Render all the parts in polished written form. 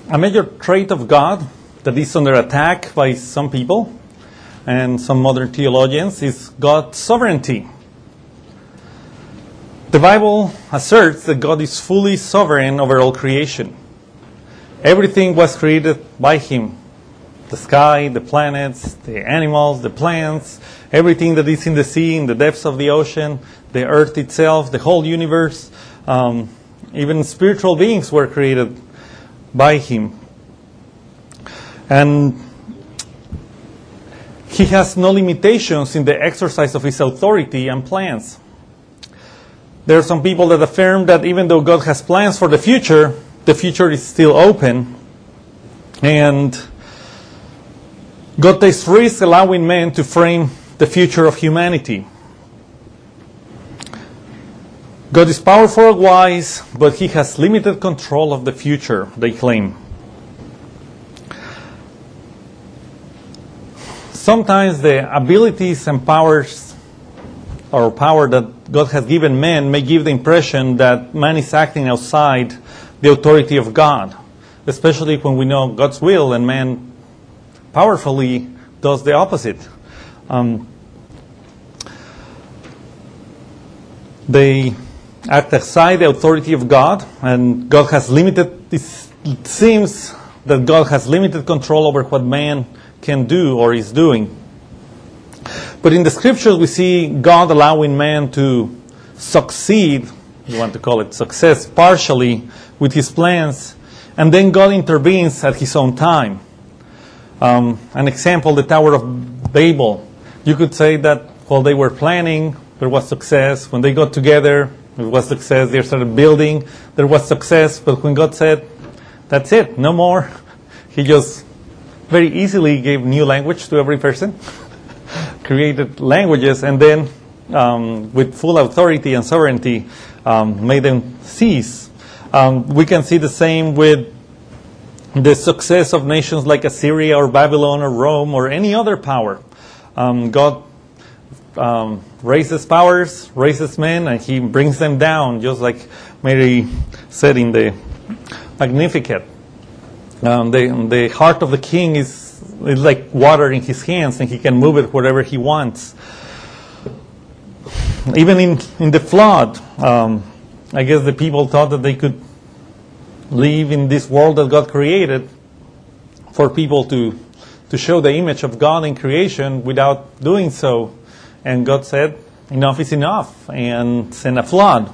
A major trait of God that is under attack by some people and some modern theologians is God's sovereignty. The Bible asserts that God is fully sovereign over all creation. Everything was created by Him. The sky, the planets, the animals, the plants, everything that is in the sea, in the depths of the ocean, the earth itself, the whole universe, even spiritual beings were created by Him. And He has no limitations in the exercise of His authority and plans. There are some people that affirm that even though God has plans for the future is still open. And God takes risks allowing men to frame the future of humanity. God is powerful and wise, but He has limited control of the future, they claim. Sometimes the abilities and powers or power that God has given men may give the impression that man is acting outside the authority of God, especially when we know God's will and man powerfully does the opposite. They act outside the authority of God, and God has it seems that God has limited control over what man can do or is doing. But in the scriptures we see God allowing man to succeed, you want to call it success, partially with His plans, and then God intervenes at His own time. An example, the Tower of Babel. You could say that while they were planning, there was success. When they got together, there was success. They started building, there was success. But when God said, that's it, no more, He just very easily gave new language to every person, created languages, and then with full authority and sovereignty made them cease. We can see the same with the success of nations like Assyria or Babylon or Rome or any other power. God raises powers, raises men, and He brings them down, just like Mary said in the Magnificat. The heart of the king is like water in his hands, and he can move it wherever he wants. Even in the flood, I guess the people thought that they could live in this world that God created for people to show the image of God in creation without doing so. And God said, enough is enough, and sent a flood.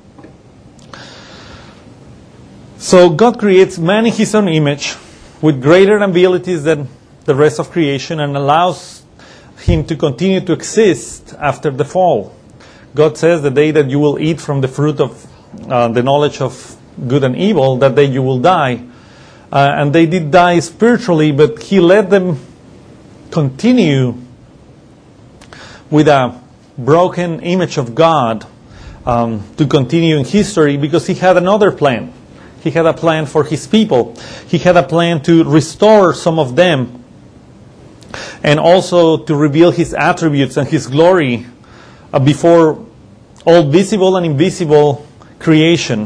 So God creates man in His own image with greater abilities than the rest of creation and allows him to continue to exist after the fall. God says, the day that you will eat from the fruit of the knowledge of good and evil, that day you will die. And they did die spiritually, but He let them continue with a broken image of God to continue in history, because He had another plan. He had a plan for His people. He had a plan to restore some of them, and also to reveal His attributes and His glory before all visible and invisible creation.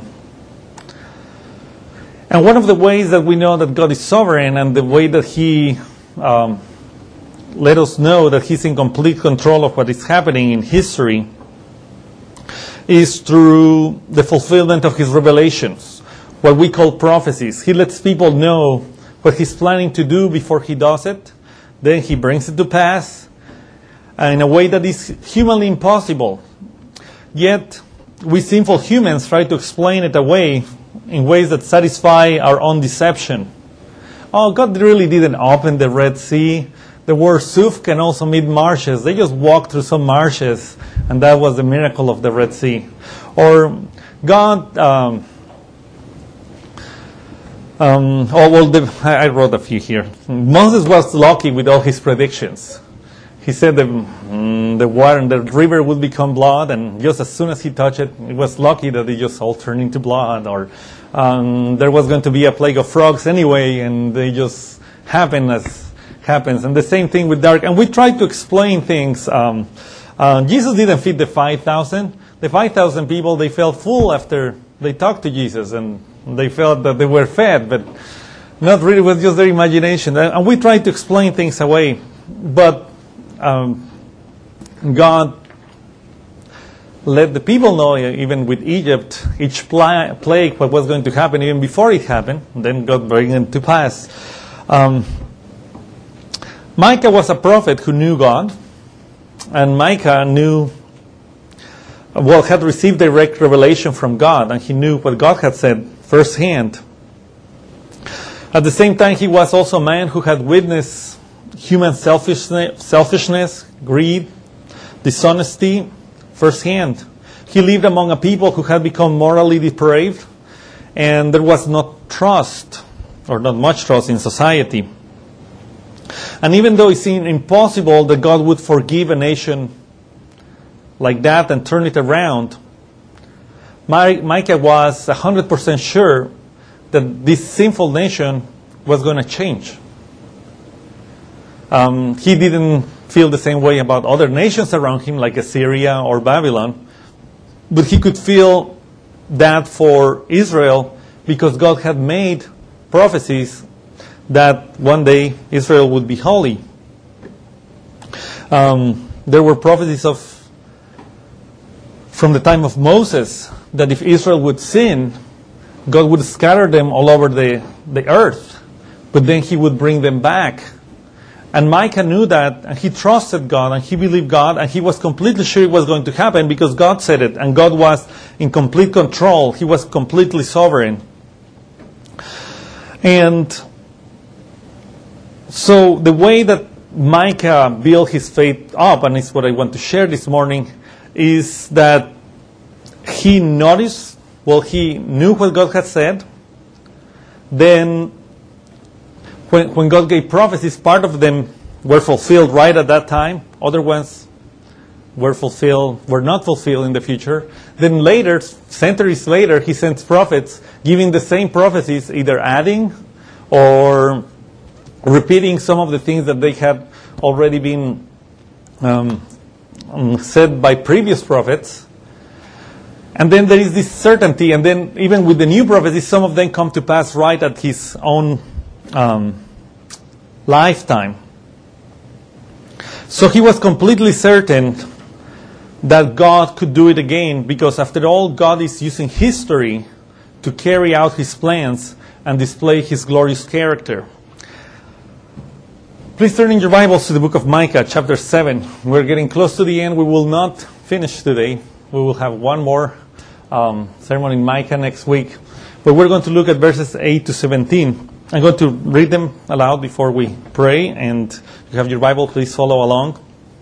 And one of the ways that we know that God is sovereign, and the way that He let us know that He's in complete control of what is happening in history, is through the fulfillment of His revelations, what we call prophecies. He lets people know what He's planning to do before He does it. Then He brings it to pass in a way that is humanly impossible. Yet, we sinful humans try to explain it away in ways that satisfy our own deception. Oh, God really didn't open the Red Sea. The word Suf can also mean marshes. They just walked through some marshes, and that was the miracle of the Red Sea. Or God, I wrote a few here. Moses was lucky with all his predictions. He said the water and the river would become blood, and just as soon as he touched it, it was lucky that it just all turned into blood. Or there was going to be a plague of frogs anyway, and they just happen as happens. And the same thing with dark. And we try to explain things. Jesus didn't feed the 5,000. The 5,000 people, they felt full after they talked to Jesus, and they felt that they were fed. But Not really, it was just their imagination. And we tried to explain things away. But God let the people know, even with Egypt, each plague, what was going to happen even before it happened. Then God bring it to pass. Micah was a prophet who knew God. And Micah had received direct revelation from God. And he knew what God had said firsthand. At the same time, he was also a man who had witnessed human selfishness, greed, dishonesty firsthand. He lived among a people who had become morally depraved, and there was not trust, or not much trust in society. And even though it seemed impossible that God would forgive a nation like that and turn it around, Micah was 100% sure that this sinful nation was going to change. He didn't feel the same way about other nations around him, like Assyria or Babylon, but he could feel that for Israel because God had made prophecies that one day Israel would be holy. There were prophecies from the time of Moses that if Israel would sin, God would scatter them all over the earth, but then he would bring them back. And Micah knew that, and he trusted God, and he believed God, and he was completely sure it was going to happen because God said it, and God was in complete control. He was completely sovereign. And so the way that Micah built his faith up, and it's what I want to share this morning, is that he noticed, he knew what God had said. Then, when God gave prophecies, part of them were fulfilled right at that time. Other ones were not fulfilled in the future. Then later, centuries later, he sent prophets giving the same prophecies, either adding or repeating some of the things that they had already been said by previous prophets. And then there is this certainty, and then even with the new prophecies, some of them come to pass right at his own lifetime. So he was completely certain that God could do it again, because after all, God is using history to carry out his plans and display his glorious character. Please turn in your Bibles to the book of Micah, chapter 7. We're getting close to the end. We will not finish today. We will have one more sermon in Micah next week. But we're going to look at verses 8 to 17. I'm going to read them aloud before we pray. And if you have your Bible, please follow along.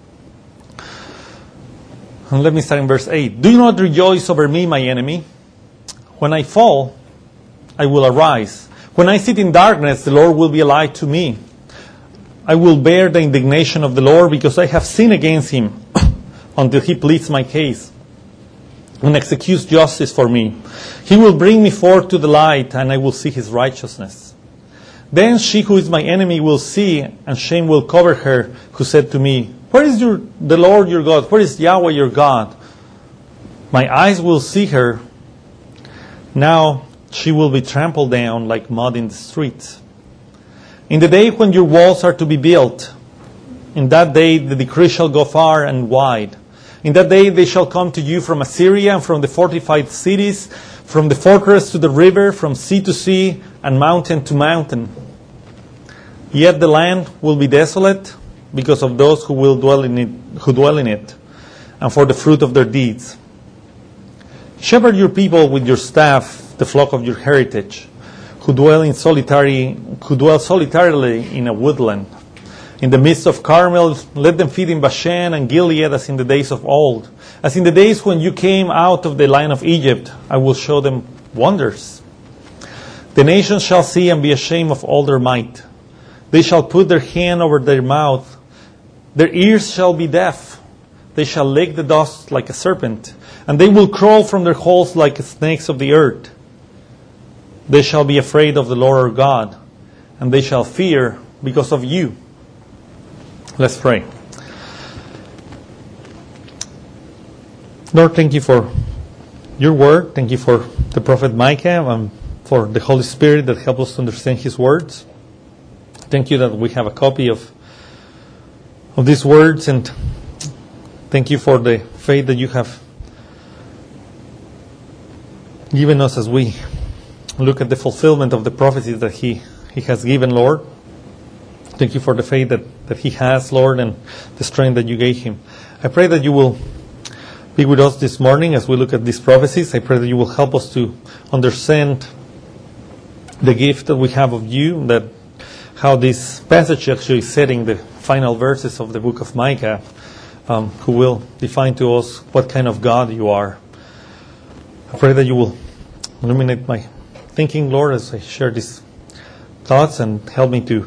And let me start in verse 8. Do not rejoice over me, my enemy. When I fall, I will arise. When I sit in darkness, the Lord will be a light to me. I will bear the indignation of the Lord because I have sinned against him until he pleads my case and executes justice for me. He will bring me forth to the light, and I will see his righteousness. Then she who is my enemy will see, and shame will cover her, who said to me, where is the Lord your God? Where is Yahweh your God? My eyes will see her. Now she will be trampled down like mud in the streets. In the day when your walls are to be built, in that day the decree shall go far and wide. In that day they shall come to you from Assyria and from the fortified cities, from the fortress to the river, from sea to sea, and mountain to mountain. Yet the land will be desolate because of those who dwell in it, and for the fruit of their deeds. Shepherd your people with your staff, the flock of your heritage, who dwell solitarily in a woodland. In the midst of Carmel, let them feed in Bashan and Gilead as in the days of old. As in the days when you came out of the land of Egypt, I will show them wonders. The nations shall see and be ashamed of all their might. They shall put their hand over their mouth. Their ears shall be deaf. They shall lick the dust like a serpent, and they will crawl from their holes like snakes of the earth. They shall be afraid of the Lord our God, and they shall fear because of you. Let's pray. Lord, thank you for your word. Thank you for the prophet Micah and for the Holy Spirit that helps us to understand His words. Thank you that we have a copy of these words, and thank you for the faith that you have given us as we look at the fulfillment of the prophecies that He has given, Lord. Thank you for the faith that He has, Lord, and the strength that you gave Him. I pray that you will be with us this morning as we look at these prophecies. I pray that you will help us to understand the gift that we have of you, that how this passage actually is setting the final verses of the book of Micah, who will define to us what kind of God you are. I pray that you will illuminate my thinking, Lord, as I share these thoughts, and help me to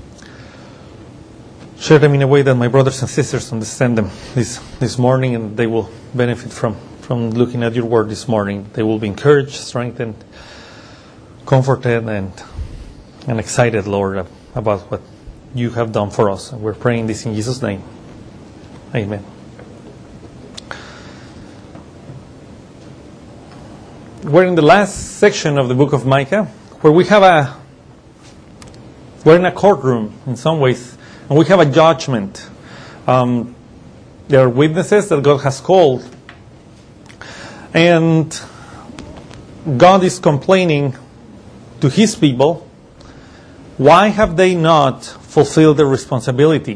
share them in a way that my brothers and sisters understand them this morning, and they will benefit from looking at your word this morning. They will be encouraged, strengthened, comforted, and excited, Lord, about what you have done for us. And we're praying this in Jesus' name. Amen. We're in the last section of the book of Micah, where we're in a courtroom in some ways, and we have a judgment. There are witnesses that God has called, and God is complaining to His people. Why have they not fulfilled their responsibility?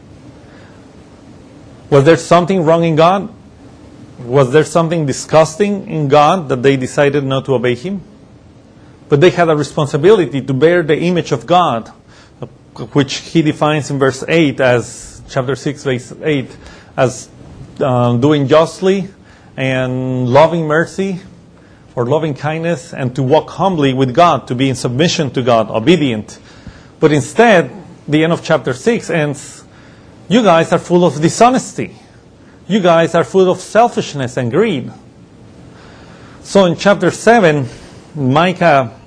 Was there something wrong in God? Was there something disgusting in God that they decided not to obey Him? But they had a responsibility to bear the image of God, which He defines in verse 8 as, chapter 6, verse 8, as doing justly and loving mercy or loving kindness, and to walk humbly with God, to be in submission to God, obedient. But instead, the end of chapter 6 ends, you guys are full of dishonesty. You guys are full of selfishness and greed. So in chapter 7, Micah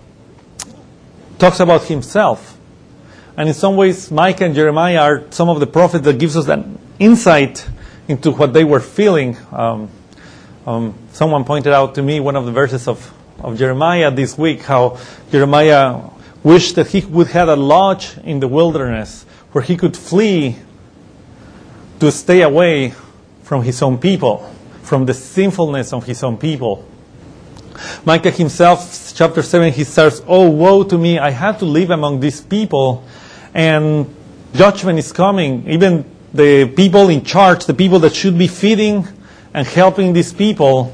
talks about himself. And in some ways, Micah and Jeremiah are some of the prophets that gives us that insight into what they were feeling. Someone pointed out to me one of the verses of Jeremiah this week, how Jeremiah wished that he would have a lodge in the wilderness where he could flee to stay away from his own people, from the sinfulness of his own people. Micah himself, chapter 7, he says, "Oh, woe to me, I have to live among these people, and judgment is coming. Even the people in charge, the people that should be feeding and helping these people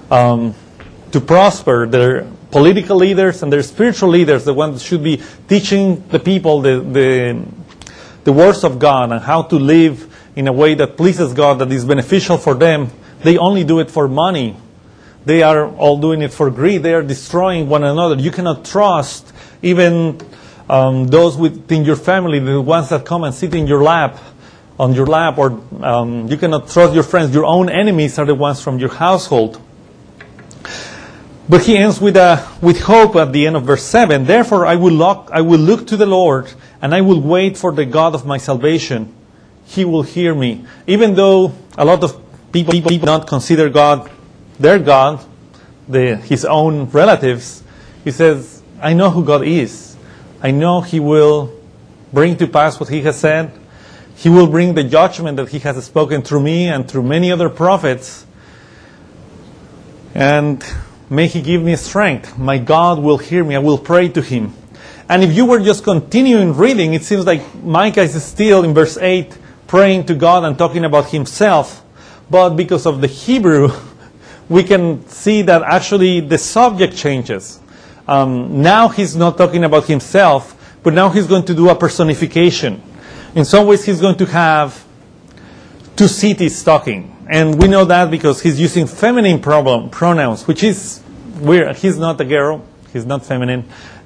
to prosper, their political leaders and their spiritual leaders, the ones that should be teaching the people the words of God and how to live in a way that pleases God, that is beneficial for them, they only do it for money. They are all doing it for greed. They are destroying one another. You cannot trust even those within your family, the ones that come and sit in your lap, or you cannot trust your friends. Your own enemies are the ones from your household." But he ends with hope at the end of verse 7. "Therefore I will look to the Lord, and I will wait for the God of my salvation. He will hear me." Even though a lot of people do not consider God their God, his own relatives, he says, "I know who God is. I know He will bring to pass what He has said. He will bring the judgment that He has spoken through me and through many other prophets. And may He give me strength. My God will hear me. I will pray to Him." And if you were just continuing reading, it seems like Micah is still in verse 8 praying to God and talking about himself. But because of the Hebrew, we can see that actually the subject changes. Now he's not talking about himself, but now he's going to do a personification. In some ways, he's going to have two cities talking. And we know that because he's using feminine pronouns, which is weird. He's not a girl. He's not feminine.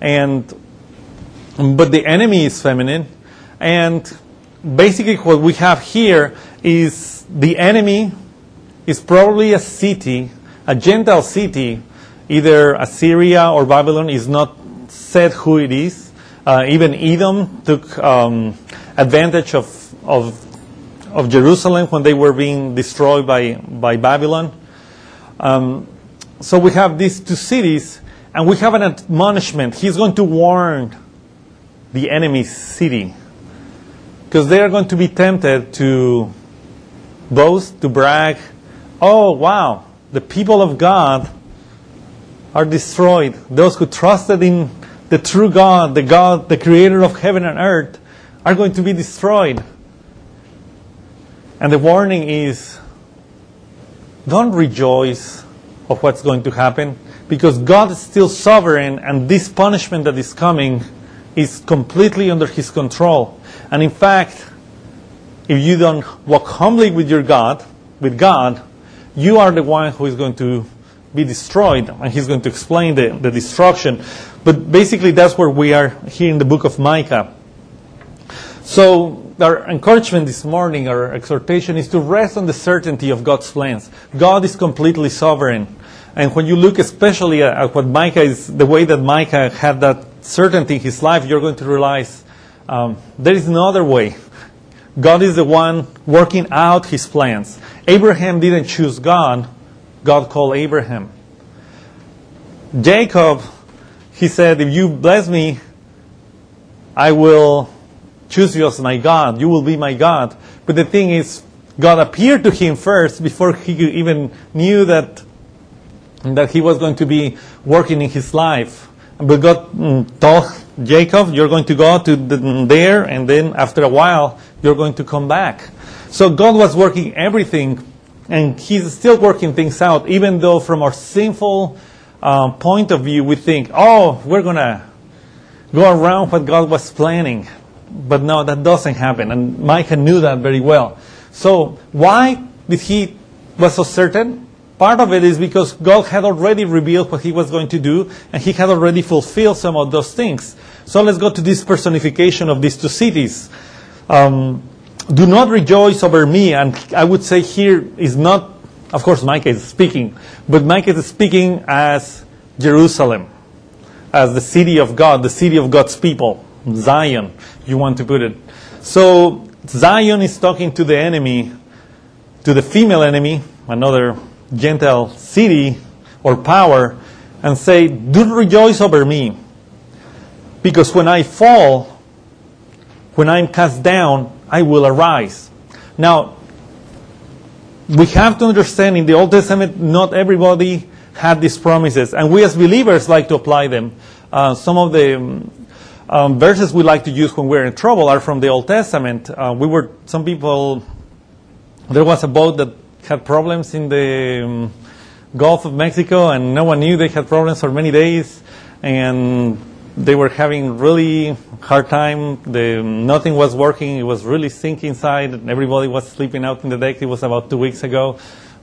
But the enemy is feminine. And basically what we have here is the enemy is probably a city, a Gentile city, either Assyria or Babylon. Is not said who it is. Even Edom took advantage of Jerusalem when they were being destroyed by Babylon. So we have these two cities, And we have an admonishment. He's going to warn the enemy city, because they are going to be tempted to boast, to brag. Oh, wow, the people of God are destroyed. Those who trusted in the true God, the creator of heaven and earth, are going to be destroyed. And the warning is, don't rejoice of what's going to happen, because God is still sovereign, and this punishment that is coming is completely under His control. And in fact, if you don't walk humbly with God, you are the one who is going to be destroyed, and He's going to explain the destruction. But basically that's where we are here in the book of Micah. So our encouragement this morning, our exhortation, is to rest on the certainty of God's plans. God is completely sovereign. And when you look especially at what Micah is, the way that Micah had that certainty in his life, you're going to realize there is no other way. God is the one working out His plans. Abraham didn't choose God. God called Abraham. Jacob, he said, if you bless me, I will choose you as my God. You will be my God. But the thing is, God appeared to him first before he even knew that He was going to be working in his life. But God told Jacob, you're going to go to there, and then after a while, you're going to come back. So God was working everything, and He's still working things out, even though from our sinful point of view, we think, oh, we're going to go around what God was planning. But no, that doesn't happen. And Micah knew that very well. So why did he was so certain? Part of it is because God had already revealed what He was going to do, and He had already fulfilled some of those things. So let's go to this personification of these two cities. Do not rejoice over me. And I would say here is not, of course Micah is speaking, but Micah is speaking as Jerusalem, as the city of God, the city of God's people, Zion, you want to put it. So Zion is talking to the enemy, to the female enemy, another Gentile city or power, and say, do rejoice over me, because when I fall, when I'm cast down, I will arise. Now, we have to understand in the Old Testament, not everybody had these promises, and we as believers like to apply them. Some of the verses we like to use when we're in trouble are from the Old Testament. Some people, there was a boat that had problems in the Gulf of Mexico, and no one knew they had problems for many days, and they were having really hard time. Nothing was working. It was really sinking inside, and everybody was sleeping out in the deck. It was about 2 weeks ago.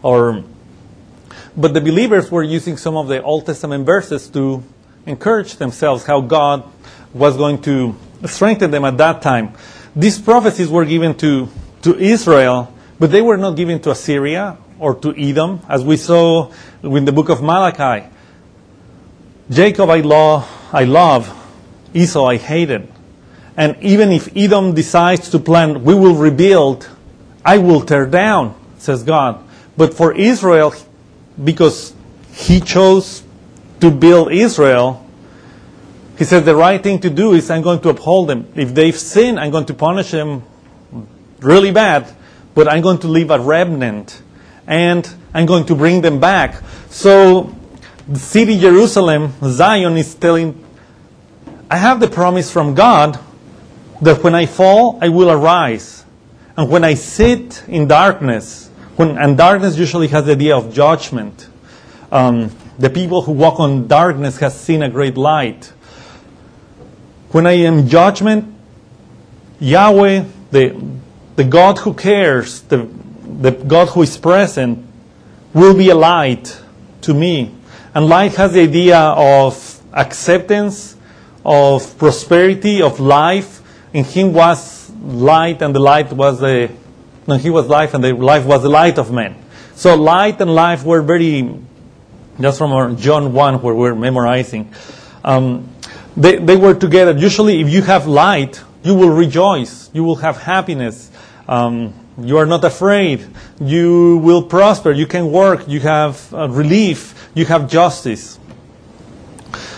But the believers were using some of the Old Testament verses to encourage themselves how God was going to strengthen them at that time. These prophecies were given to Israel, but they were not given to Assyria or to Edom, as we saw in the book of Malachi. Jacob I love, Esau I hated. And even if Edom decides to plan, we will rebuild, I will tear down, says God. But for Israel, because He chose to build Israel, He said the right thing to do is I'm going to uphold them. If they've sinned, I'm going to punish them really bad, but I'm going to leave a remnant, and I'm going to bring them back. So the city Jerusalem, Zion, is telling, I have the promise from God that when I fall, I will arise. And when I sit in darkness, and darkness usually has the idea of judgment. The people who walk on darkness has seen a great light. When I am in judgment, Yahweh, the God who cares, the God who is present, will be a light to me. And light has the idea of acceptance, of prosperity, of life. In Him was light, and the light was He was life, and the life was the light of men. So light and life were very, just from our John 1 where we're memorizing. They were together. Usually if you have light, you will rejoice. You will have happiness. You are not afraid. You will prosper. You can work. You have relief. You have justice.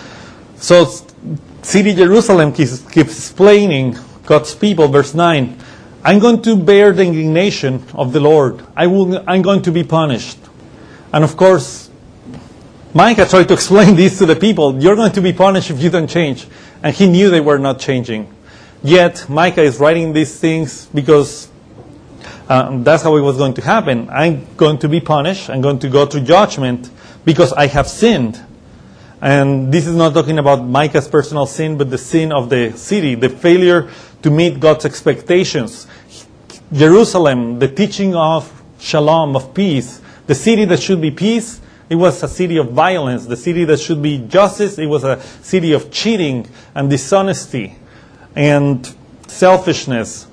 So city Jerusalem keeps explaining God's people, verse 9, I'm going to bear the indignation of the Lord. I'm going to be punished. And of course, Micah tried to explain this to the people. You're going to be punished if you don't change. And he knew they were not changing. Yet, Micah is writing these things because that's how it was going to happen. I'm going to be punished. I'm going to go through judgment because I have sinned. And this is not talking about Micah's personal sin, but the sin of the city, the failure to meet God's expectations. Jerusalem, the teaching of shalom, of peace, the city that should be peace, it was a city of violence. The city that should be justice, it was a city of cheating and dishonesty and selfishness.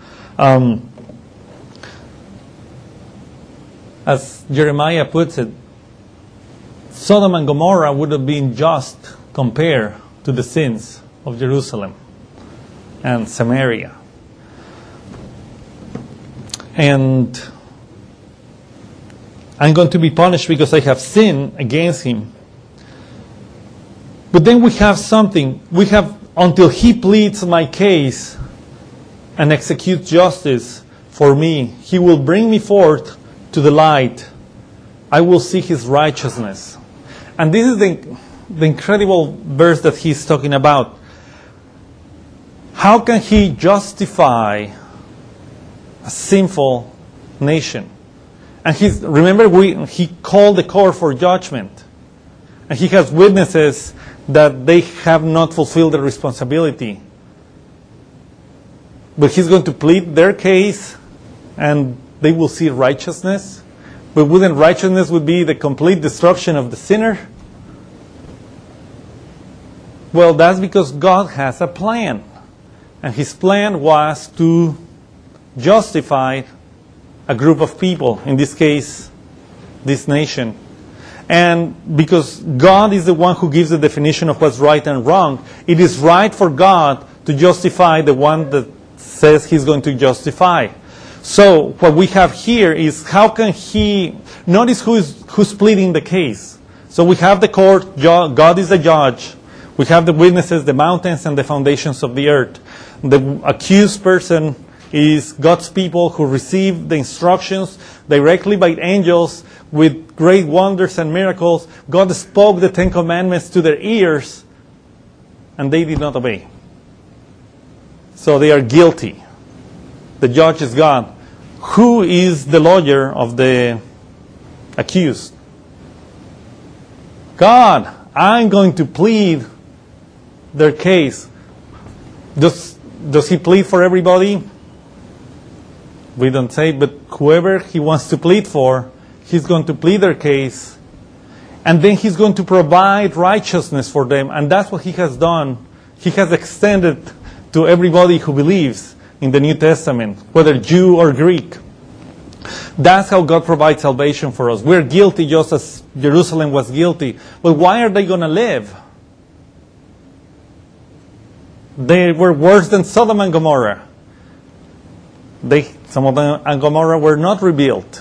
As Jeremiah puts it, Sodom and Gomorrah would have been just compared to the sins of Jerusalem and Samaria. And I'm going to be punished because I have sinned against him. But then we have something. We have, until he pleads my case and executes justice for me, he will bring me forth to the light. I will see his righteousness. And this is the incredible verse that he's talking about. How can he justify a sinful nation? And remember, he called the court for judgment. And he has witnesses that they have not fulfilled their responsibility. But he's going to plead their case, and they will see righteousness. But wouldn't righteousness would be the complete destruction of the sinner? Well, that's because God has a plan. And his plan was to justify a group of people, in this case, this nation. And because God is the one who gives the definition of what's right and wrong, it is right for God to justify the one that says he's going to justify. So what we have here is, how can he, notice who's pleading the case. So we have the court, God is the judge. We have the witnesses, the mountains, and the foundations of the earth. The accused person is God's people who received the instructions directly by angels with great wonders and miracles. God spoke the Ten Commandments to their ears, and they did not obey. So they are guilty. The judge is God. Who is the lawyer of the accused? God. I'm going to plead their case. Does he plead for everybody? We don't say, but whoever he wants to plead for, he's going to plead their case. And then he's going to provide righteousness for them. And that's what he has done. He has extended to everybody who believes in the New Testament, whether Jew or Greek. That's how God provides salvation for us. We're guilty just as Jerusalem was guilty. But why are they going to live? They were worse than Sodom and Gomorrah. Sodom and Gomorrah were not rebuilt.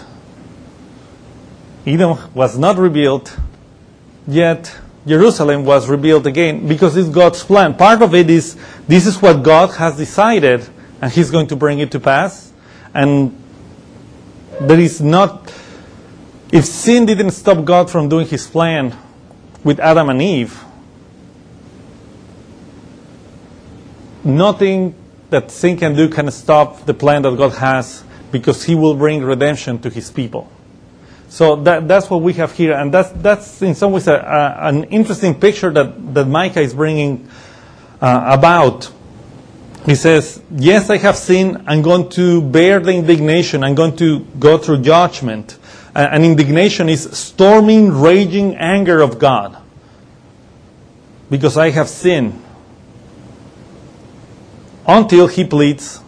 Edom was not rebuilt, yet Jerusalem was rebuilt again because it's God's plan. Part of it is, this is what God has decided, and he's going to bring it to pass. And there is not, if sin didn't stop God from doing his plan with Adam and Eve, nothing that sin can do can stop the plan that God has, because he will bring redemption to his people. So that's what we have here, and that's in some ways an interesting picture that Micah is bringing about. He says, yes, I have sinned. I'm going to bear the indignation. I'm going to go through judgment. And indignation is storming, raging anger of God, because I have sinned. Until he pleads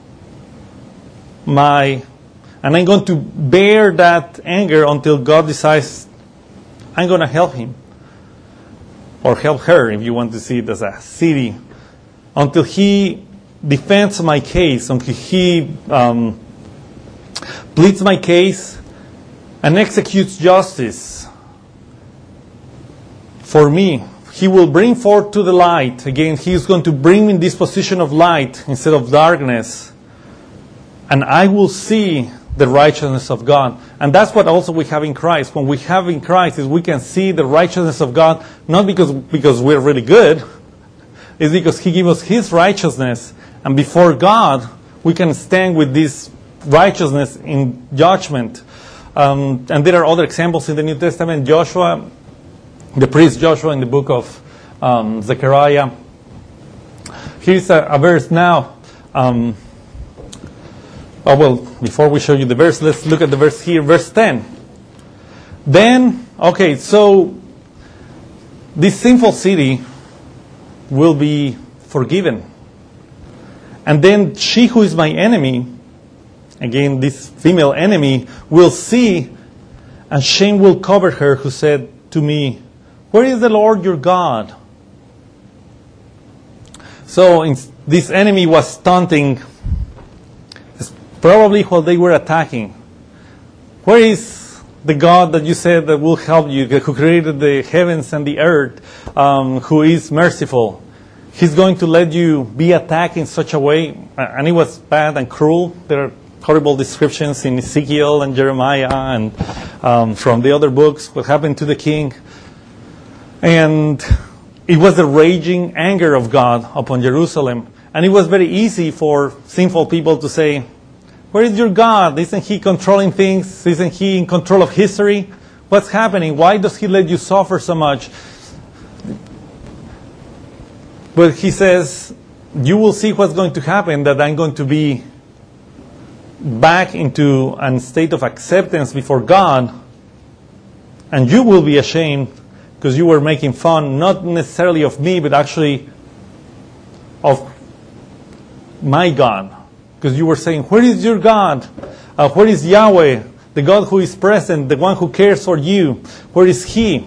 and I'm going to bear that anger until God decides I'm going to help him. Or help her, if you want to see it as a city. Until he defends my case, until he pleads my case and executes justice for me. He will bring forth to the light. Again, He is going to bring me in this position of light instead of darkness. And I will see the righteousness of God. And that's what also we have in Christ. When we have in Christ is we can see the righteousness of God, not because we're really good. It's because He gives us His righteousness. And before God, we can stand with this righteousness in judgment. And there are other examples in the New Testament. Joshua, the priest Joshua in the book of Zechariah. Here's a verse now. Before we show you the verse, let's look at the verse here, verse 10. Then, so this sinful city will be forgiven. And then she who is my enemy, again, this female enemy, will see, and shame will cover her, who said to me, where is the Lord your God? So this enemy was taunting, probably while they were attacking. Where is the God that you said that will help you, who created the heavens and the earth, who is merciful? He's going to let you be attacked in such a way, and it was bad and cruel. There are horrible descriptions in Ezekiel and Jeremiah and from the other books, what happened to the king. And it was the raging anger of God upon Jerusalem. And it was very easy for sinful people to say, where is your God? Isn't He controlling things? Isn't He in control of history? What's happening? Why does He let you suffer so much? But He says, you will see what's going to happen, that I'm going to be back into a state of acceptance before God, and you will be ashamed because you were making fun, not necessarily of me, but actually of my God. Because you were saying, where is your God? Where is Yahweh, the God who is present, the one who cares for you? Where is He?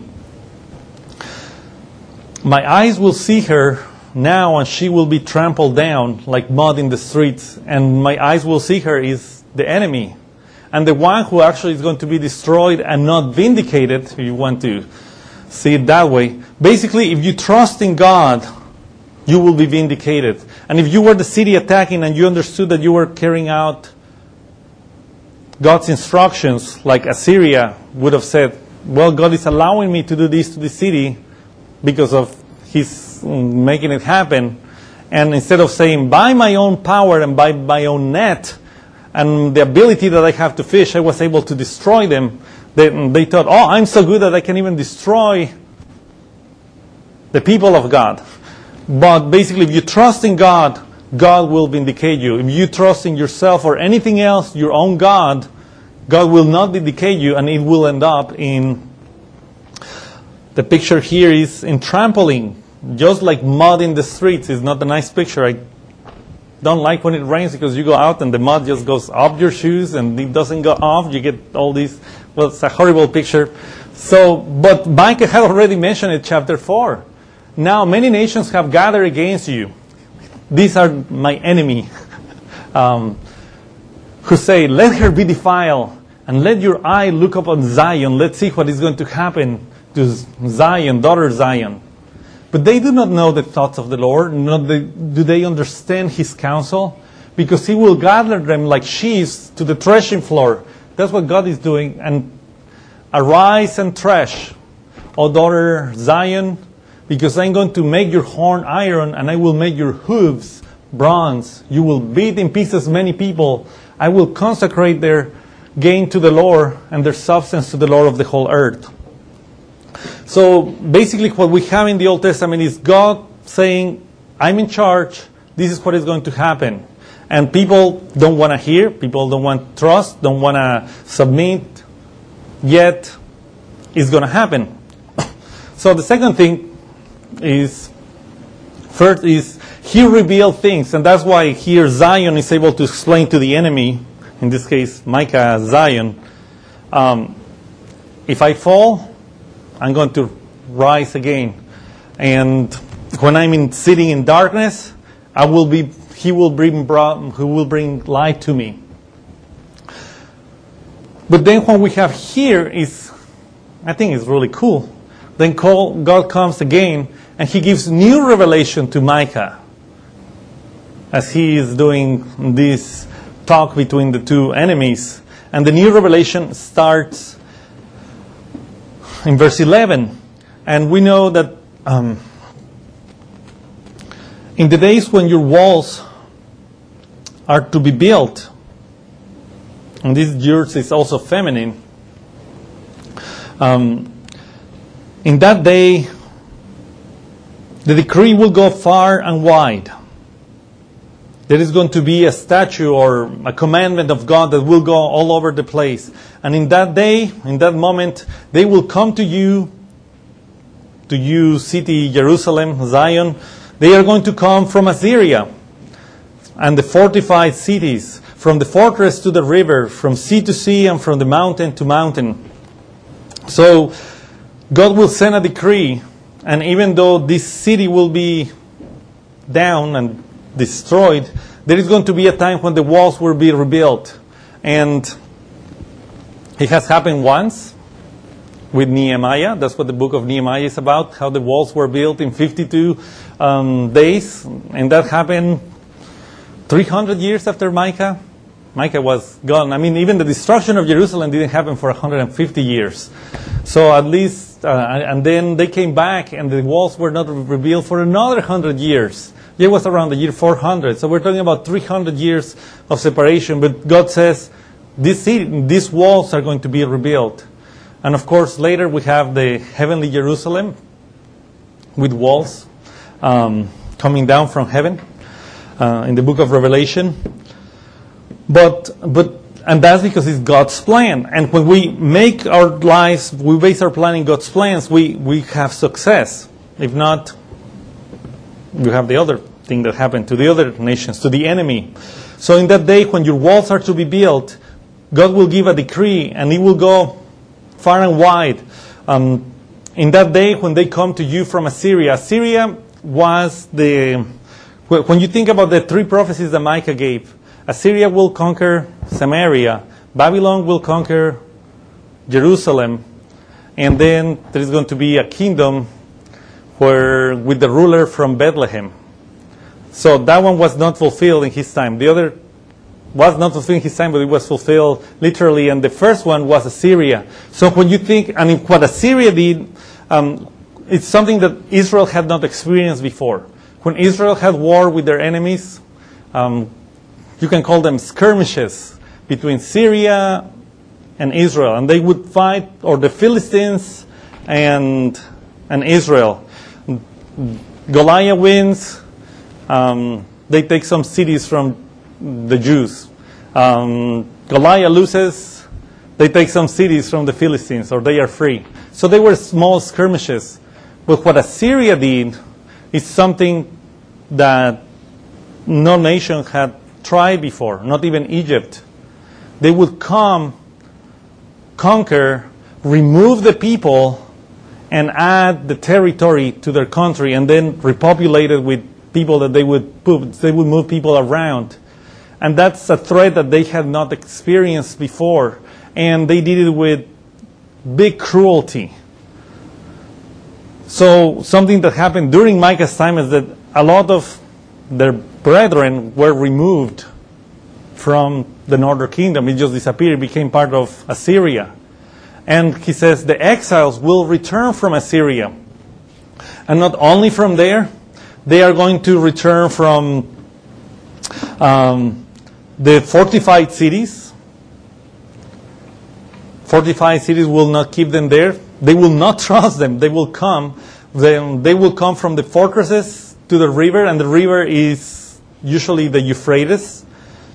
My eyes will see her now, and she will be trampled down like mud in the streets. And my eyes will see her is the enemy. And the one who actually is going to be destroyed and not vindicated, if you want to see it that way. Basically, if you trust in God, you will be vindicated. And if you were the city attacking and you understood that you were carrying out God's instructions, like Assyria would have said, well, God is allowing me to do this to the city because of His making it happen. And instead of saying, by my own power and by my own net and the ability that I have to fish, I was able to destroy them. They thought, oh, I'm so good that I can even destroy the people of God. But basically, if you trust in God, God will vindicate you. If you trust in yourself or anything else, your own God, God will not vindicate you, and it will end up in, the picture here is in trampling, just like mud in the streets. It's not a nice picture. I don't like when it rains because you go out and the mud just goes up your shoes and it doesn't go off. You get all these, well, it's a horrible picture. So, but Micah had already mentioned it, chapter 4. Now many nations have gathered against you. These are my enemy, who say, let her be defiled, and let your eye look upon Zion. Let's see what is going to happen to Zion, daughter Zion. But they do not know the thoughts of the Lord, nor do they understand His counsel, because He will gather them like sheaves to the threshing floor. That's what God is doing. And arise and thresh, O daughter Zion, because I'm going to make your horn iron, and I will make your hooves bronze. You will beat in pieces many people. I will consecrate their gain to the Lord, and their substance to the Lord of the whole earth. So basically what we have in the Old Testament is God saying, I'm in charge, this is what is going to happen. And people don't want to hear, people don't want trust, don't want to submit, yet it's going to happen. So the second thing is, first is, He revealed things, and that's why here Zion is able to explain to the enemy, in this case Micah, Zion, if I fall, I'm going to rise again. And when I'm sitting in darkness, He will bring light to me. But then what we have here is, I think it's really cool. Then God comes again and he gives new revelation to Micah as he is doing this talk between the two enemies. And the new revelation starts in verse 11. And we know that in the days when your walls are to be built, and this yours is also feminine, in that day the decree will go far and wide. There is going to be a statute or a commandment of God that will go all over the place. And in that day, in that moment, they will come to you, city Jerusalem, Zion. They are going to come from Assyria and the fortified cities, from the fortress to the river, from sea to sea, and from the mountain to mountain. So God will send a decree, and even though this city will be down and destroyed, there is going to be a time when the walls will be rebuilt. And it has happened once with Nehemiah. That's what the book of Nehemiah is about, how the walls were built in 52 days. And that happened 300 years after Micah. Micah was gone. I mean, even the destruction of Jerusalem didn't happen for 150 years. So at least, and then they came back and the walls were not rebuilt for another 100 years. It was around the year 400. So we're talking about 300 years of separation. But God says, these walls are going to be rebuilt. And of course, later we have the heavenly Jerusalem with walls coming down from heaven in the book of Revelation. And that's because it's God's plan. And when we make our lives, we base our plan in God's plans, we have success. If not, you have the other thing that happened to the other nations, to the enemy. So in that day, when your walls are to be built, God will give a decree, and it will go far and wide. In that day, when they come to you from Assyria, Assyria was when you think about the three prophecies that Micah gave, Assyria will conquer Samaria, Babylon will conquer Jerusalem, and then there is going to be a kingdom with the ruler from Bethlehem. So that one was not fulfilled in his time. The other was not fulfilled in his time, but it was fulfilled literally. And the first one was Assyria. So when you think, I mean, what Assyria did, it's something that Israel had not experienced before. When Israel had war with their enemies, you can call them skirmishes between Syria and Israel. And they would fight, or the Philistines and Israel. Goliath wins. They take some cities from the Jews. Goliath loses. They take some cities from the Philistines, or they are free. So they were small skirmishes. But what Assyria did is something that no nation had tried before, not even Egypt. They would come, conquer, remove the people, and add the territory to their country, and then repopulate it with people that they would move people around. And that's a threat that they had not experienced before. And they did it with big cruelty. So something that happened during Micah's time is that a lot of their brethren were removed from the northern kingdom. It just disappeared. It became part of Assyria. And he says the exiles will return from Assyria. And not only from there, they are going to return from the fortified cities. Fortified cities will not keep them there. They will not trust them. They will come. They will come from the fortresses to the river, and the river is usually the Euphrates.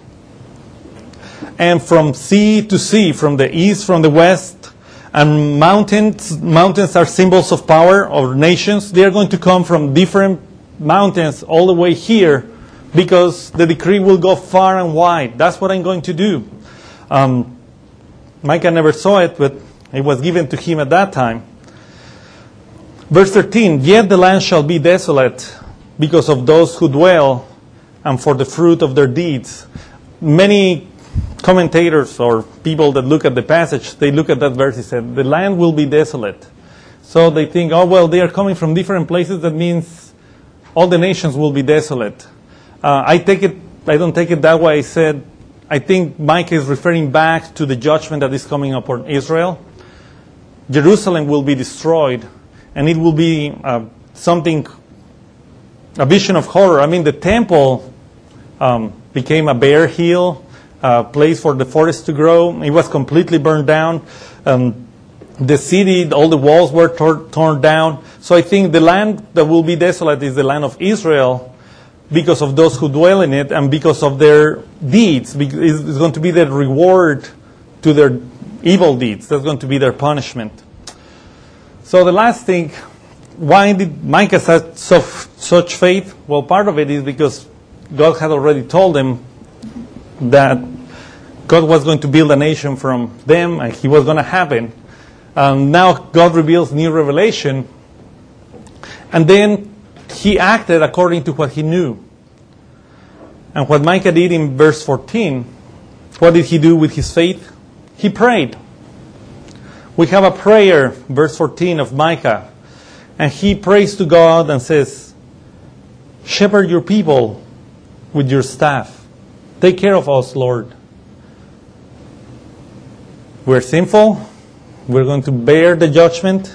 And from sea to sea, from the east, from the west, and mountains are symbols of power of nations. They are going to come from different mountains all the way here, because the decree will go far and wide. That's what I'm going to do. Micah never saw it, but it was given to him at that time. Verse 13, yet the land shall be desolate because of those who dwell and for the fruit of their deeds. Many commentators or people that look at the passage, they look at that verse and said, the land will be desolate. So they think, oh, well, they are coming from different places. That means all the nations will be desolate. I don't take it that way. I think Micah is referring back to the judgment that is coming upon Israel. Jerusalem will be destroyed, and it will be a vision of horror. I mean, the temple became a bare hill, a place for the forest to grow. It was completely burned down. The city, all the walls were torn down. So I think the land that will be desolate is the land of Israel, because of those who dwell in it and because of their deeds. It's going to be their reward to their evil deeds. That's going to be their punishment. So the last thing, why did Micah have such faith? Well, part of it is because God had already told them that God was going to build a nation from them, and He was going to happen. Now God reveals new revelation, and then He acted according to what He knew. And what Micah did in verse 14, what did he do with his faith? He prayed. We have a prayer, verse 14 of Micah, and he prays to God and says, "Shepherd your people with your staff. Take care of us, Lord. We're sinful. We're going to bear the judgment.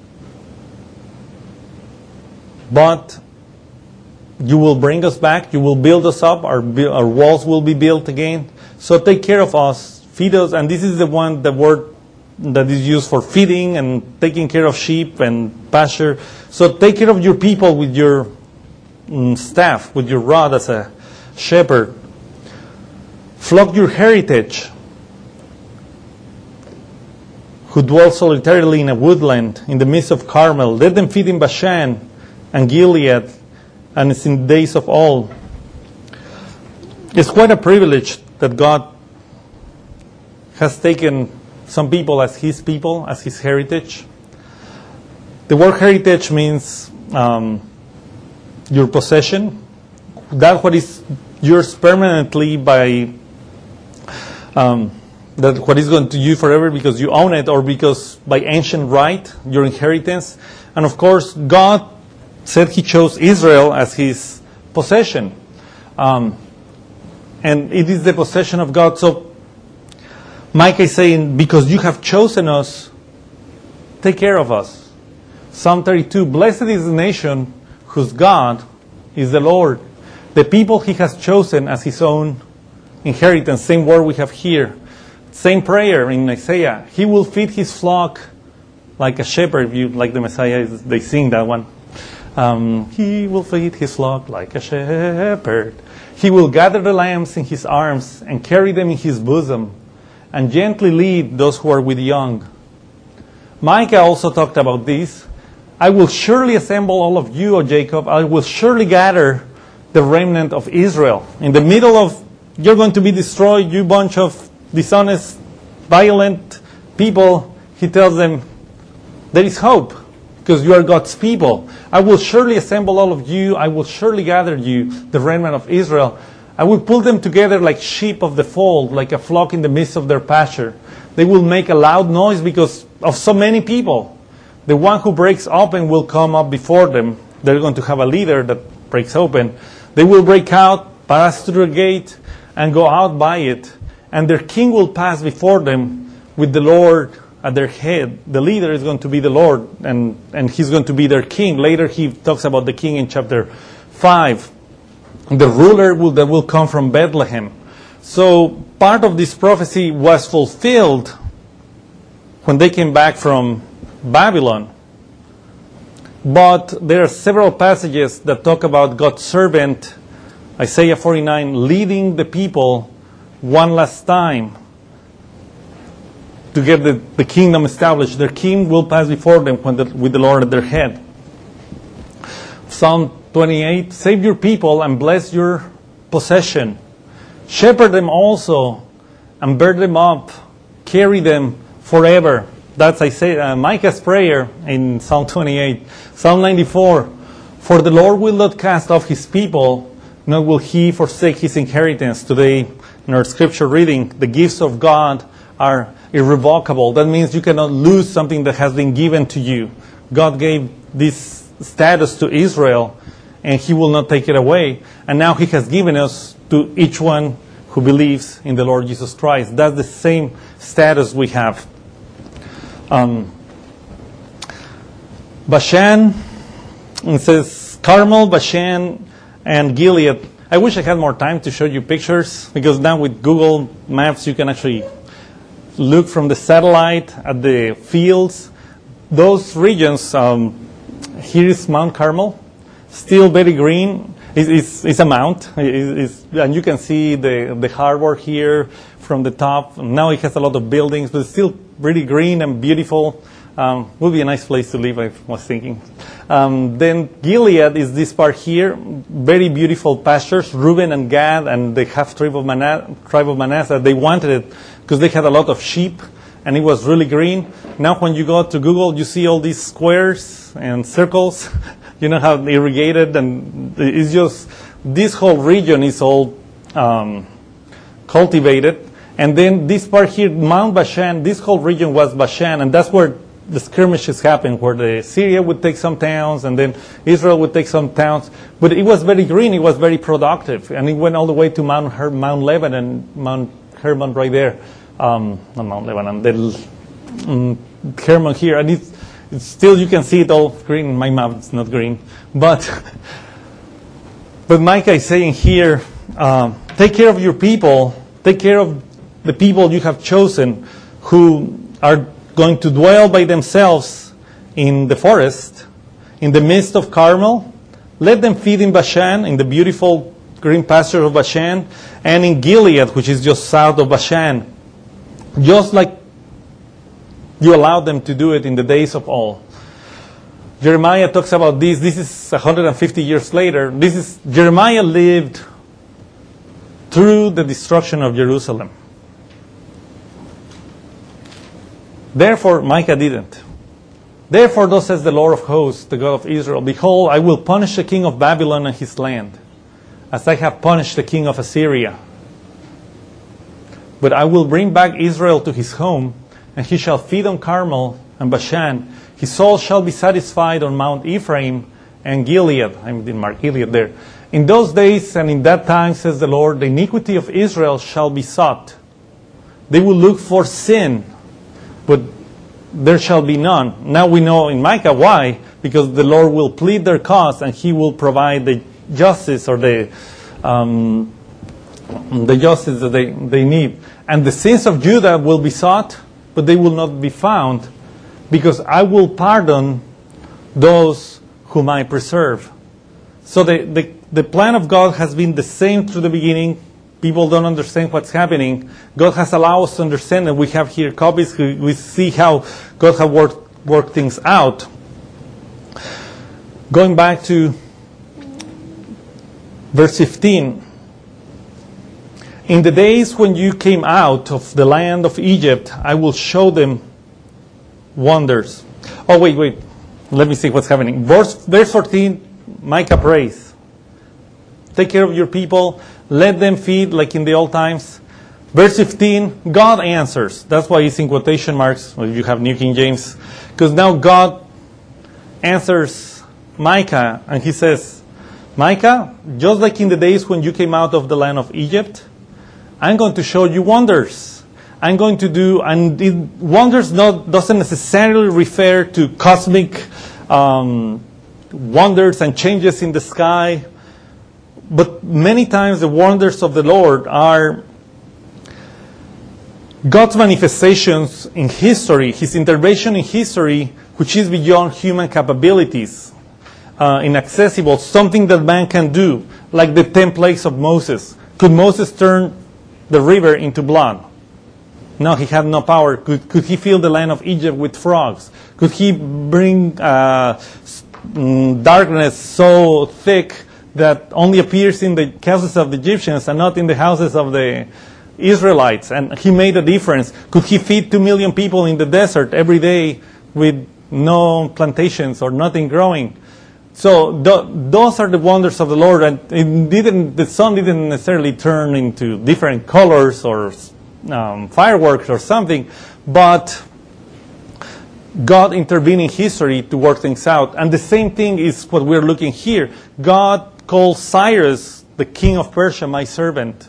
But you will bring us back. You will build us up. Our walls will be built again. So take care of us. Feed us." And this is the word that is used for feeding and taking care of sheep and pasture. So take care of your people with your staff, with your rod as a shepherd. Flock your heritage, who dwell solitarily in a woodland in the midst of Carmel. Let them feed in Bashan and Gilead, and it's in days of old. It's quite a privilege that God has taken some people as His people, as His heritage. The word heritage means your possession. That what is yours permanently by that what is going to you forever because you own it, or because by ancient right, your inheritance. And of course, God said He chose Israel as His possession. And it is the possession of God. So Micah is saying, because you have chosen us, take care of us. Psalm 32, blessed is the nation whose God is the Lord. The people He has chosen as His own inheritance. Same word we have here. Same prayer in Isaiah. He will feed His flock like a shepherd. If you like the Messiah, they sing that one. He will feed His flock like a shepherd. He will gather the lambs in His arms and carry them in His bosom, and gently lead those who are with young. Micah also talked about this. I will surely assemble all of you, O Jacob. I will surely gather the remnant of Israel. In the middle of, you're going to be destroyed, you bunch of dishonest, violent people, He tells them, there is hope, because you are God's people. I will surely assemble all of you. I will surely gather you, the remnant of Israel. I will pull them together like sheep of the fold, like a flock in the midst of their pasture. They will make a loud noise because of so many people. The one who breaks open will come up before them. They're going to have a leader that breaks open. They will break out, pass through the gate, and go out by it. And their king will pass before them with the Lord at their head. The leader is going to be the Lord, and He's going to be their king. Later He talks about the king in chapter 5. The ruler that will come from Bethlehem. So part of this prophecy was fulfilled when they came back from Babylon. But there are several passages that talk about God's servant, Isaiah 49, leading the people one last time to get the kingdom established. Their king will pass before them with the Lord at their head. Psalm 28, save your people and bless your possession. Shepherd them also and bear them up. Carry them forever. That's Micah's prayer in Psalm 28. Psalm 94, for the Lord will not cast off His people, nor will He forsake His inheritance. Today in our scripture reading, the gifts of God are irrevocable. That means you cannot lose something that has been given to you. God gave this status to Israel, and he will not take it away. And now he has given us to each one who believes in the Lord Jesus Christ. That's the same status we have. Bashan, it says Carmel, Bashan, and Gilead. I wish I had more time to show you pictures, because now with Google Maps you can actually look from the satellite at the fields. Those regions, here is Mount Carmel, still very green. It's a mount, and you can see the harbor here from the top. Now it has a lot of buildings, but it's still really green and beautiful. Would be a nice place to live, I was thinking. Then Gilead is this part here, very beautiful pastures. Reuben and Gad and the half tribe of Manasseh, they wanted it because they had a lot of sheep, and it was really green. Now when you go to Google, you see all these squares and circles. You know how irrigated, and it's just, this whole region is all cultivated. And then this part here, Mount Bashan, this whole region was Bashan, and that's where the skirmishes happened, where the Syria would take some towns, and then Israel would take some towns. But it was very green, it was very productive, and it went all the way to Mount Lebanon, Mount Hermon right there. Not Mount Lebanon, the Hermon here, and it's still, you can see it all green. My map is not green. But Micah is saying here, take care of your people, take care of the people you have chosen, who are going to dwell by themselves in the forest, in the midst of Carmel. Let them feed in Bashan, in the beautiful green pasture of Bashan, and in Gilead, which is just south of Bashan, just like you allowed them to do it in the days of old. Jeremiah talks about this. This is 150 years later. Jeremiah lived through the destruction of Jerusalem. Therefore, Micah didn't. Therefore, thus says the Lord of hosts, the God of Israel, behold, I will punish the king of Babylon and his land, as I have punished the king of Assyria. But I will bring back Israel to his home, and he shall feed on Carmel and Bashan. His soul shall be satisfied on Mount Ephraim and Gilead. I didn't mark Gilead there. In those days and in that time, says the Lord, the iniquity of Israel shall be sought. They will look for sin, but there shall be none. Now we know in Micah why, because the Lord will plead their cause, and he will provide the justice, or the justice that they need. And the sins of Judah will be sought, but they will not be found, because I will pardon those whom I preserve. So the plan of God has been the same through the beginning. People don't understand what's happening. God has allowed us to understand, and we have here copies. We see how God has worked things out. Going back to verse 15. In the days when you came out of the land of Egypt, I will show them wonders. Oh, wait. Let me see what's happening. Verse 14, Micah prays. Take care of your people. Let them feed like in the old times. Verse 15, God answers. That's why it's in quotation marks, if you have New King James. Because now God answers Micah, and he says, Micah, just like in the days when you came out of the land of Egypt, I'm going to show you wonders. I'm going to do, and wonders doesn't necessarily refer to cosmic wonders and changes in the sky. But many times the wonders of the Lord are God's manifestations in history, his intervention in history, which is beyond human capabilities, inaccessible, something that man can do, like the 10 plagues of Moses. Could Moses turn the river into blood? No, he had no power. Could he fill the land of Egypt with frogs? Could he bring darkness so thick that only appears in the houses of the Egyptians and not in the houses of the Israelites? And he made a difference. Could he feed 2 million people in the desert every day with no plantations or nothing growing? So those are the wonders of the Lord. And the sun didn't necessarily turn into different colors or fireworks or something, but God intervened in history to work things out. And the same thing is what we're looking here. God calls Cyrus, the king of Persia, my servant.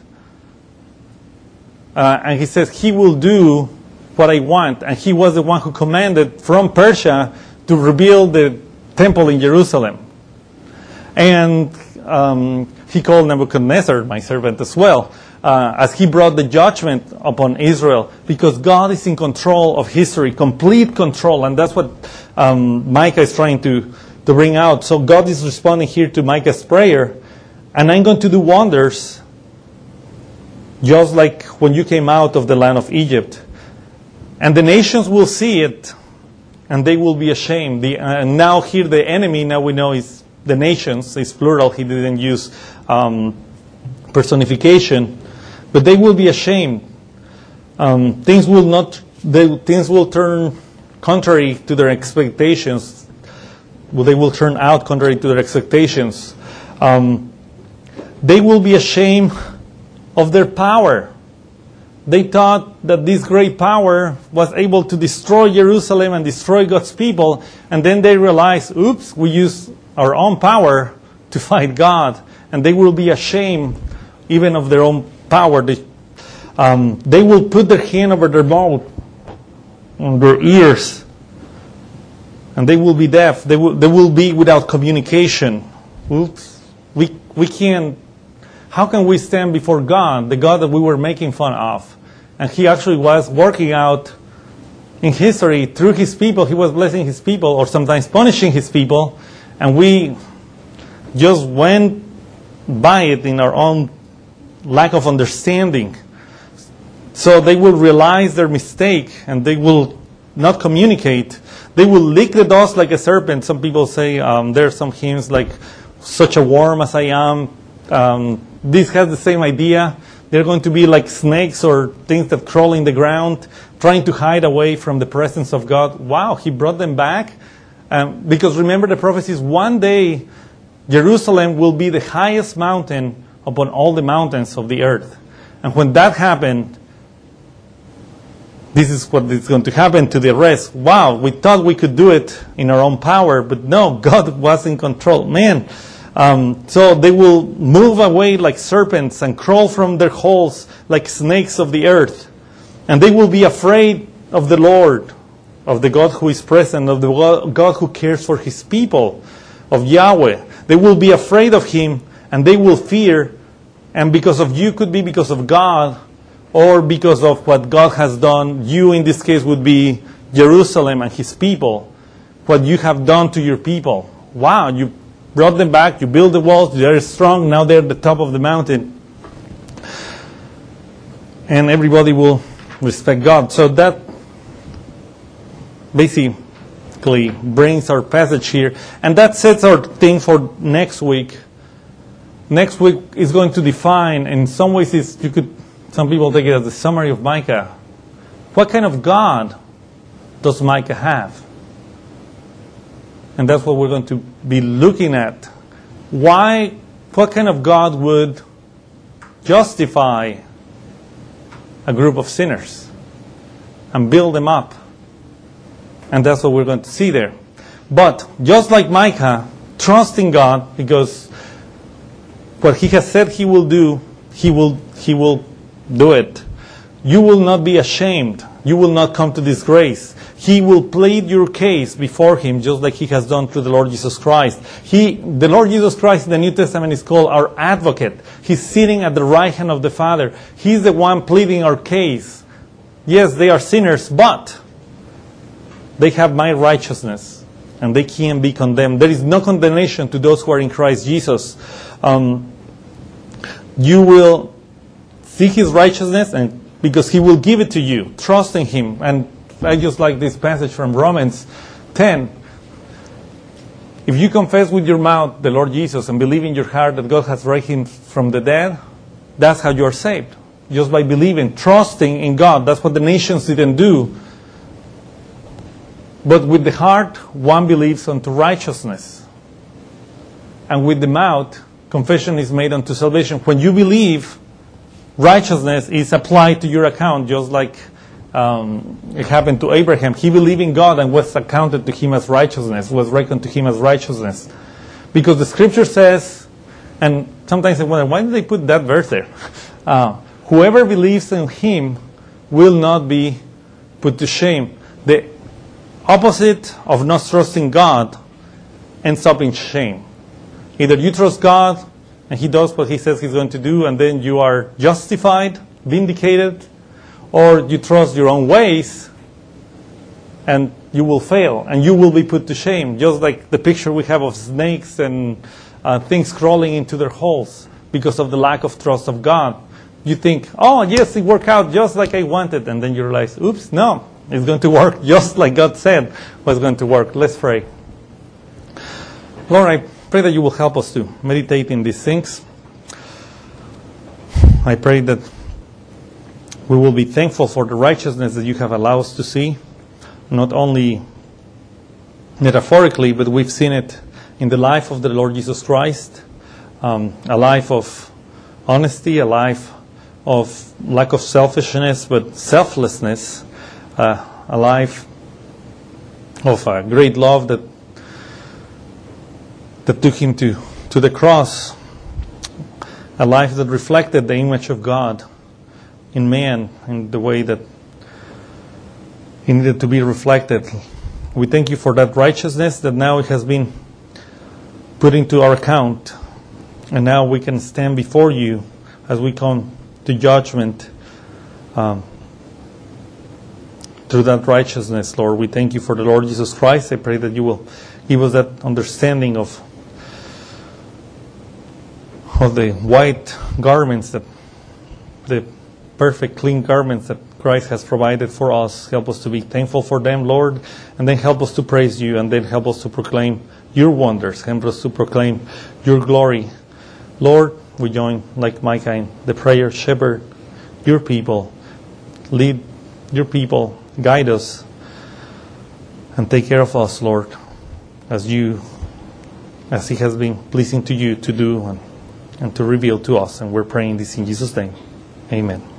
And he says, he will do what I want. And he was the one who commanded from Persia to rebuild the temple in Jerusalem. And he called Nebuchadnezzar my servant as well, as he brought the judgment upon Israel, because God is in control of history, complete control. And that's what Micah is trying to bring out. So God is responding here to Micah's prayer, and I'm going to do wonders, just like when you came out of the land of Egypt. And the nations will see it, and they will be ashamed. And now here the enemy, now we know, is the nations. It's plural. He didn't use personification. But they will be ashamed. Things will turn contrary to their expectations. Well, they will turn out contrary to their expectations. They will be ashamed of their power. They thought that this great power was able to destroy Jerusalem and destroy God's people, and then they realized, oops, we used our own power to fight God, and they will be ashamed even of their own power. They will put their hand over their mouth, on their ears, and they will be deaf. They will be without communication. Oops, we can't. How can we stand before God, the God that we were making fun of? And He actually was working out in history through His people. He was blessing His people, or sometimes punishing His people, and we just went by it in our own lack of understanding. So they will realize their mistake, and they will not communicate. They will lick the dust like a serpent. Some people say there are some hymns like, such a worm as I am. This has the same idea. They're going to be like snakes or things that crawl in the ground, trying to hide away from the presence of God. Wow, He brought them back. Because remember the prophecies, one day Jerusalem will be the highest mountain upon all the mountains of the earth. And when that happened, this is what is going to happen to the rest. Wow, we thought we could do it in our own power, but no, God was in control. Man. So they will move away like serpents and crawl from their holes like snakes of the earth. And they will be afraid of the Lord, of the God who is present, of the God who cares for His people, of Yahweh. They will be afraid of Him, and they will fear. And because of you, could be because of God, or because of what God has done. You, in this case, would be Jerusalem and His people. What you have done to your people. Wow, you brought them back, you built the walls, they're strong, now they're at the top of the mountain. And everybody will respect God. So that basically brings our passage here. And that sets our thing for next week. Next week is going to define, in some ways some people take it as the summary of Micah. What kind of God does Micah have? And that's what we're going to be looking at. What kind of God would justify a group of sinners and build them up? And that's what we're going to see there. But just like Micah, trusting God, because what He has said He will do, He will do it. You will not be ashamed. You will not come to disgrace. He will plead your case before Him, just like He has done through the Lord Jesus Christ. The Lord Jesus Christ in the New Testament is called our advocate. He's sitting at the right hand of the Father. He's the one pleading our case. Yes, they are sinners, but they have my righteousness, and they can't be condemned. There is no condemnation to those who are in Christ Jesus. You will seek His righteousness, and because He will give it to you, trusting Him. And I just like this passage from Romans 10. If you confess with your mouth the Lord Jesus and believe in your heart that God has raised Him from the dead, that's how you are saved. Just by believing, trusting in God. That's what the nations didn't do. But with the heart, one believes unto righteousness. And with the mouth, confession is made unto salvation. When you believe, righteousness is applied to your account, just like it happened to Abraham. He believed in God and was accounted to him as righteousness, was reckoned to him as righteousness. Because the scripture says, and sometimes I wonder, why did they put that verse there? Whoever believes in him will not be put to shame. The opposite of not trusting God ends up in shame. Either you trust God and he does what he says he's going to do, and then you are justified, vindicated, or you trust your own ways and you will fail and you will be put to shame. Just like the picture we have of snakes and things crawling into their holes because of the lack of trust of God. You think, oh yes, it worked out just like I wanted, and then you realize, oops, no, it's going to work just like God said was going to work. Let's pray. Lord, I pray that you will help us to meditate in these things. I pray that we will be thankful for the righteousness that you have allowed us to see, not only metaphorically, but we've seen it in the life of the Lord Jesus Christ, a life of honesty, a life of lack of selfishness, but selflessness, a life of great love that took him to the cross, a life that reflected the image of God in man in the way that it needed to be reflected. We thank you for that righteousness that now it has been put into our account, and now we can stand before you as we come to judgment through that righteousness, Lord. We thank you for the Lord Jesus Christ. I pray that you will give us that understanding of the white garments, the perfect, clean garments that Christ has provided for us. Help us to be thankful for them, Lord, and then help us to praise you, and then help us to proclaim your wonders. Help us to proclaim your glory. Lord, we join, like Micah, in the prayer, shepherd your people, lead your people, guide us, and take care of us, Lord, as it has been pleasing to you to do and to reveal to us. And we're praying this in Jesus' name. Amen.